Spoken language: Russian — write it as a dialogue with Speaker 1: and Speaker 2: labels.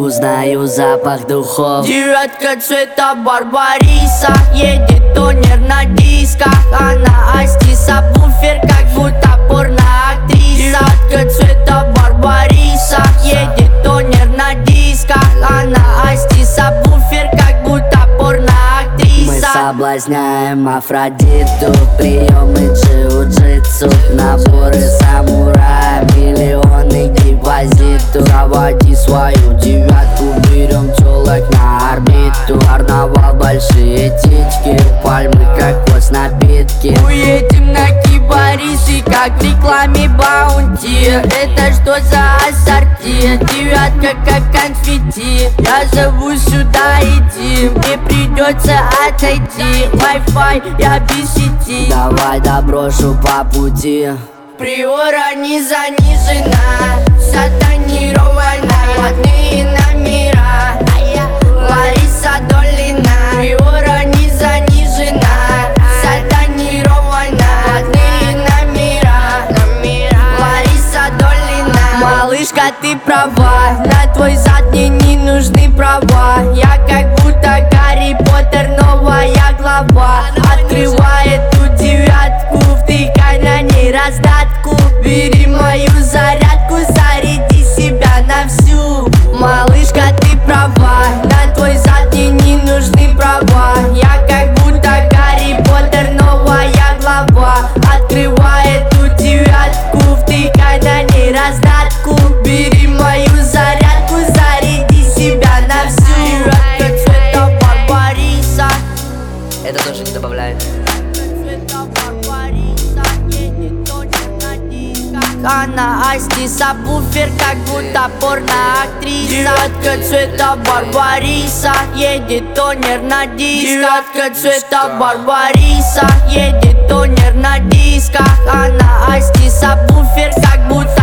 Speaker 1: узнаю запах духов.
Speaker 2: Девятка цвета Барбариса, едет тонер на дисках. Она Асти сабвуфер, как будто порноактриса. Девятка цвета Барбариса, едет тонер на дисках. Она Асти сабвуфер, как будто порноактриса.
Speaker 1: Мы соблазняем Афродиту, приемы джиу-джитсу, наборы самурая, миллионы депозиту. Заводи свою девятку, берем тёлок на орбиту. Карнавал, большие титьки, пальмы, кокос, напитки.
Speaker 2: Уедем на кипарисы, как в рекламе Баунти. Это что за ассорти? Девятка как конфетти. Я зову сюда, иди, мне придется отойти. Wi-Fi, я без сети.
Speaker 1: Давай доброшу по пути.
Speaker 2: Приора не занижена, вся тонирована, родные номера. Лариса Долина. Приора не занижена, вся тонирована, родные номера. Лариса Долина. Малышка, ты права, на твой зад мне не нужны права. Я как будто Гарри Поттер, новая глава. Открывай эту девятку, втыкай на ней раздатку. Бери мою зарядку, заряди себя на всю. Малышка, ты права, на твой зад мне не нужны права. Я как будто Гарри Поттер, новая глава. Открывай эту девятку, втыкай на ней раздатку. Бери мою зарядку, заряди себя на всю. Девятка цвета Барбариса.
Speaker 1: Это тоже не добавляет.
Speaker 2: Она Асти сабвуфер, как будто порноактриса. Девятка цвета Барбариса, едет тонер на дисках. Девятка цвета Барбариса, едет тонер на дисках. Она Асти сабвуфер, как будто